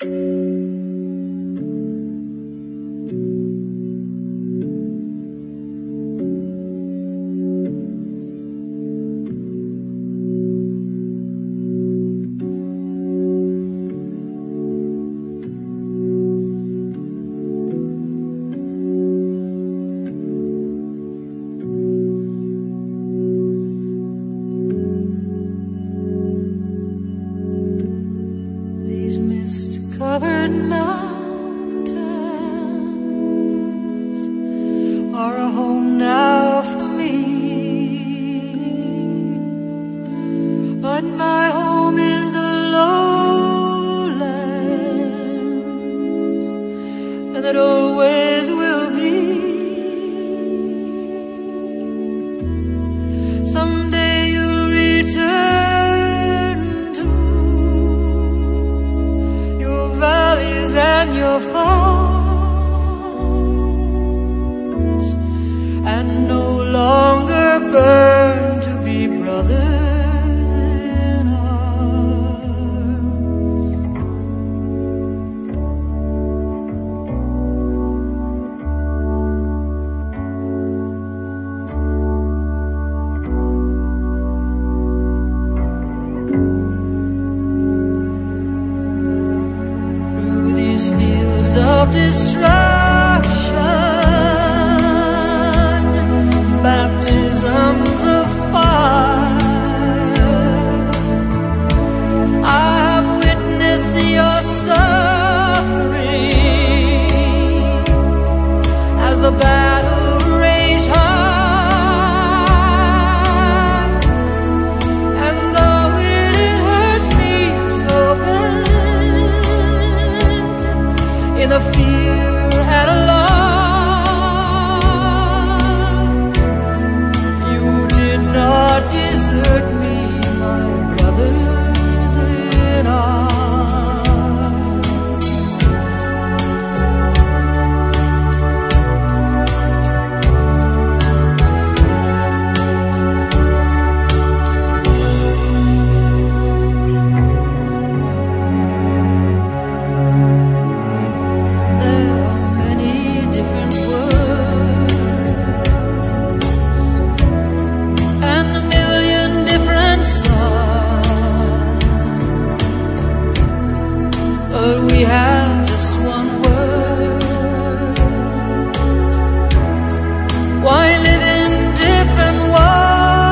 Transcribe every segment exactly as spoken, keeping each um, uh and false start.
Covered mountains are a home now for me, but my home is the lowlands, and it always will be. Someday you'll return to valleys and your farms, and no longer burn to be brothers in arms. Fields of destruction, baptisms of fire, I have witnessed your suffering as the battle raged hard, and though it hurt me so bad, in the fear and alarm, you did not desert me, my brothers in arms. But we have just one word. Why live in different worlds?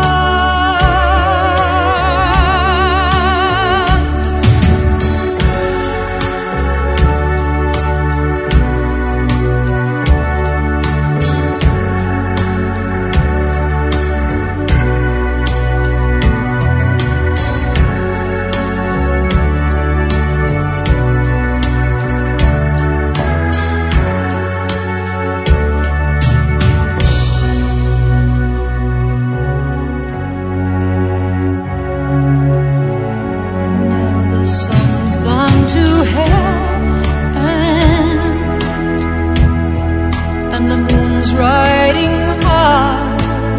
And the moon's riding high.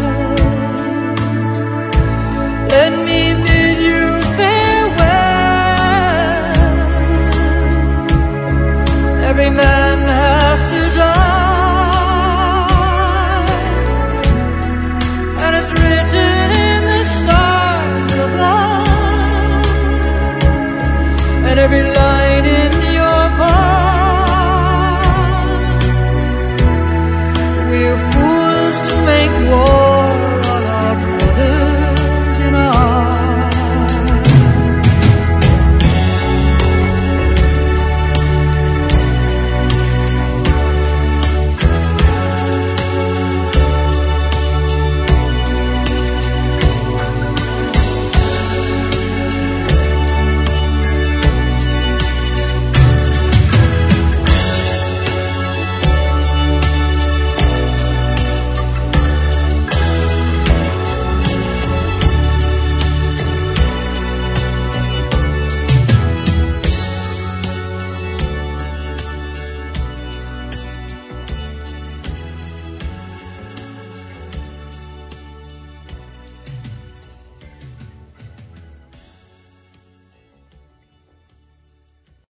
Let me bid you farewell. Every man has to die, and it's written in the stars above, and every